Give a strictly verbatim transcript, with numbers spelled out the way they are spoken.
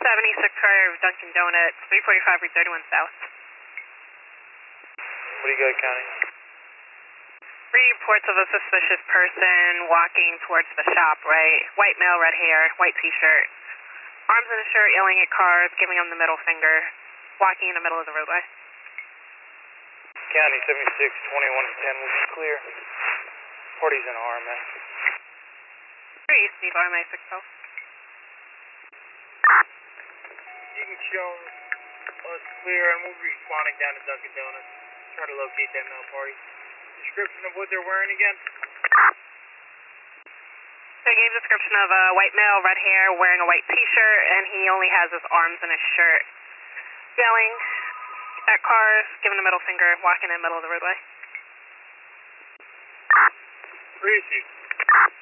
seventy-six car of Dunkin' Donuts, three forty-five, Route thirty-one South. What do you got, County? Three reports of a suspicious person walking towards the shop, right? White male, red hair, white t-shirt. Arms in a shirt, yelling at cars, giving them the middle finger, walking in the middle of the roadway. County seventy-six, twenty-one to ten will be clear. Party's in R M A. three Steve, R M A six twelve. You can show us clear and we'll be responding down to Dunkin' Donuts. Try to locate that male party. Description of what they're wearing again? They gave a description of a white male, red hair, wearing a white t-shirt, and he only has his arms in his shirt. Yelling at cars, giving the middle finger, walking in the middle of the roadway. Three,